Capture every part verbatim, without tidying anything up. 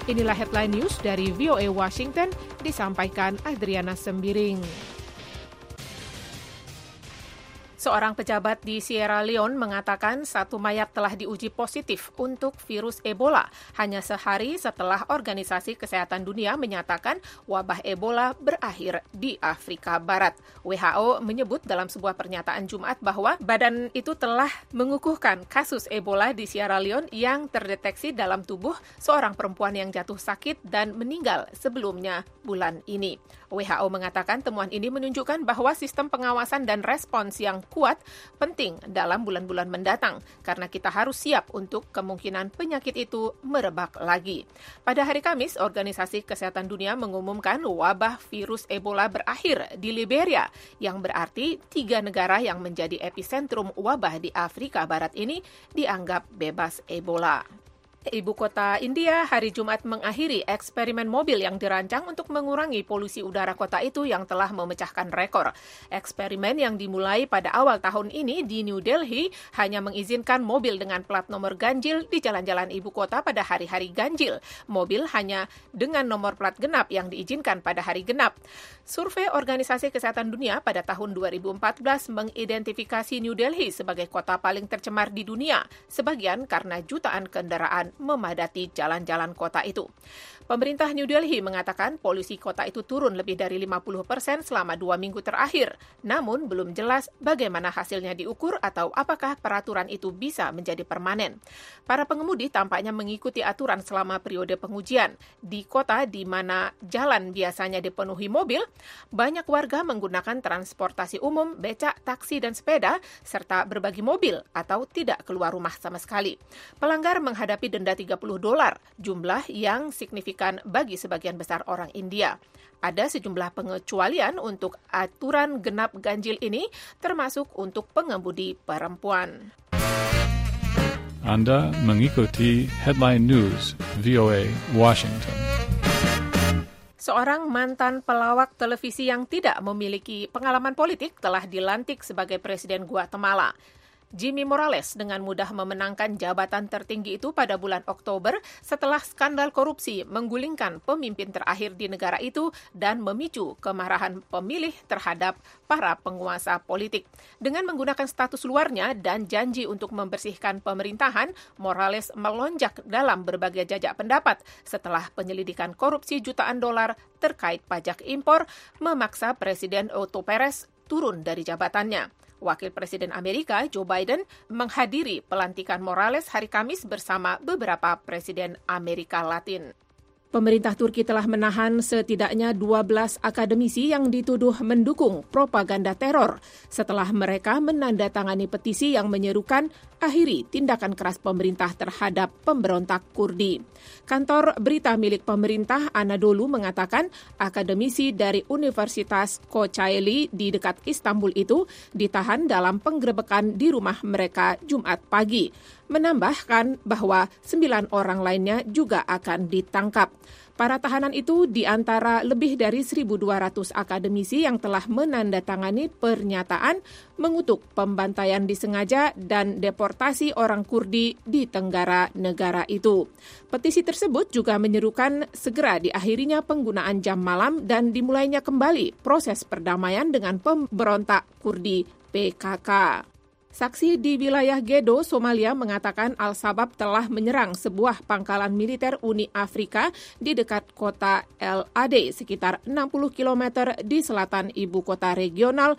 Inilah headline news dari V O A Washington, disampaikan Adriana Sembiring. Seorang pejabat di Sierra Leone mengatakan satu mayat telah diuji positif untuk virus Ebola hanya sehari setelah Organisasi Kesehatan Dunia menyatakan wabah Ebola berakhir di Afrika Barat. W H O menyebut dalam sebuah pernyataan Jumat bahwa badan itu telah mengukuhkan kasus Ebola di Sierra Leone yang terdeteksi dalam tubuh seorang perempuan yang jatuh sakit dan meninggal sebelumnya bulan ini. W H O mengatakan temuan ini menunjukkan bahwa sistem pengawasan dan respons yang kuat penting dalam bulan-bulan mendatang karena kita harus siap untuk kemungkinan penyakit itu merebak lagi. Pada hari Kamis, Organisasi Kesehatan Dunia mengumumkan wabah virus Ebola berakhir di Liberia, yang berarti tiga negara yang menjadi epicentrum wabah di Afrika Barat ini dianggap bebas Ebola. Ibu kota India hari Jumat mengakhiri eksperimen mobil yang dirancang untuk mengurangi polusi udara kota itu yang telah memecahkan rekor. Eksperimen yang dimulai pada awal tahun ini di New Delhi hanya mengizinkan mobil dengan plat nomor ganjil di jalan-jalan ibu kota pada hari-hari ganjil. Mobil hanya dengan nomor plat genap yang diizinkan pada hari genap. Survei Organisasi Kesehatan Dunia pada tahun dua ribu empat belas mengidentifikasi New Delhi sebagai kota paling tercemar di dunia, sebagian karena jutaan kendaraan memadati jalan-jalan kota itu. Pemerintah New Delhi mengatakan polusi kota itu turun lebih dari lima puluh persen selama dua minggu terakhir. Namun belum jelas bagaimana hasilnya diukur atau apakah peraturan itu bisa menjadi permanen. Para pengemudi tampaknya mengikuti aturan selama periode pengujian. Di kota di mana jalan biasanya dipenuhi mobil, banyak warga menggunakan transportasi umum, becak, taksi, dan sepeda, serta berbagi mobil atau tidak keluar rumah sama sekali. Pelanggar menghadapi denda tiga puluh dolar, jumlah yang signifikan bagi sebagian besar orang India. Ada sejumlah pengecualian untuk aturan genap ganjil ini, termasuk untuk pengemudi perempuan. Anda mengikuti Headline News V O A Washington. Seorang mantan pelawak televisi yang tidak memiliki pengalaman politik telah dilantik sebagai Presiden Guatemala. Jimmy Morales dengan mudah memenangkan jabatan tertinggi itu pada bulan Oktober setelah skandal korupsi menggulingkan pemimpin terakhir di negara itu dan memicu kemarahan pemilih terhadap para penguasa politik. Dengan menggunakan status luarnya dan janji untuk membersihkan pemerintahan, Morales melonjak dalam berbagai jajak pendapat setelah penyelidikan korupsi jutaan dolar terkait pajak impor memaksa Presiden Otto Perez turun dari jabatannya. Wakil Presiden Amerika Joe Biden menghadiri pelantikan Morales hari Kamis bersama beberapa presiden Amerika Latin. Pemerintah Turki telah menahan setidaknya dua belas akademisi yang dituduh mendukung propaganda teror setelah mereka menandatangani petisi yang menyerukan akhiri tindakan keras pemerintah terhadap pemberontak Kurdi. Kantor berita milik pemerintah Anadolu mengatakan akademisi dari Universitas Kocaeli di dekat Istanbul itu ditahan dalam penggerebekan di rumah mereka Jumat pagi. Menambahkan bahwa sembilan orang lainnya juga akan ditangkap. Para tahanan itu di antara lebih dari seribu dua ratus akademisi yang telah menandatangani pernyataan mengutuk pembantaian disengaja dan deportasi orang Kurdi di tenggara negara itu. Petisi tersebut juga menyerukan segera diakhirinya penggunaan jam malam dan dimulainya kembali proses perdamaian dengan pemberontak Kurdi P K K. Saksi di wilayah Gedo, Somalia mengatakan Al-Shabaab telah menyerang sebuah pangkalan militer Uni Afrika di dekat kota El Ade, sekitar enam puluh kilometer di selatan ibu kota regional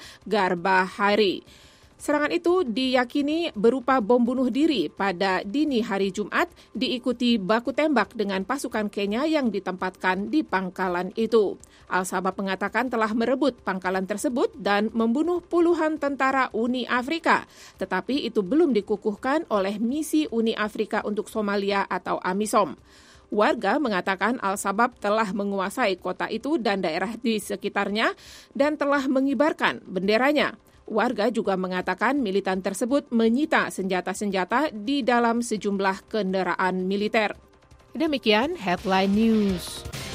Garbahari. Serangan itu diyakini berupa bom bunuh diri pada dini hari Jumat, diikuti baku tembak dengan pasukan Kenya yang ditempatkan di pangkalan itu. Al-Shabaab mengatakan telah merebut pangkalan tersebut dan membunuh puluhan tentara Uni Afrika, tetapi itu belum dikukuhkan oleh misi Uni Afrika untuk Somalia atau AMISOM. Warga mengatakan Al-Shabaab telah menguasai kota itu dan daerah di sekitarnya dan telah mengibarkan benderanya. Warga juga mengatakan militan tersebut menyita senjata-senjata di dalam sejumlah kendaraan militer. Demikian Headline News.